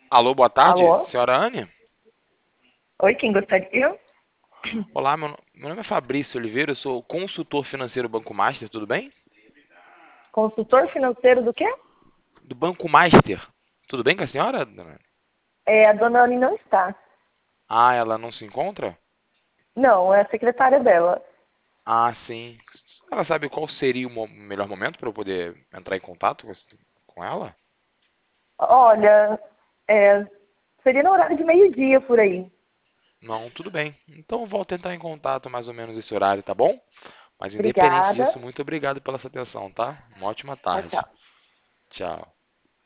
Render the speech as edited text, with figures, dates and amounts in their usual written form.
Alô, boa tarde, Alô? senhora Anne? Oi, quem gostaria? Olá, meu nome é Fabrício Oliveira, eu sou consultor financeiro do Banco Master, tudo bem? Consultor financeiro do quê? Do Banco Master, tudo bem com a senhora, dona Anne? A dona Anne não está. Ah, ela não se encontra? Não, é a secretária dela. Ah, sim. Ela sabe qual seria o melhor momento para eu poder entrar em contato com ela? Olha, é, seria no horário de meio-dia por aí. Não, tudo bem. Então eu vou tentar em contato mais ou menos esse horário, tá bom? Mas independente Obrigada. disso, muito obrigado pela sua atenção, tá? Uma ótima Tchau, tarde. tchau. Tchau.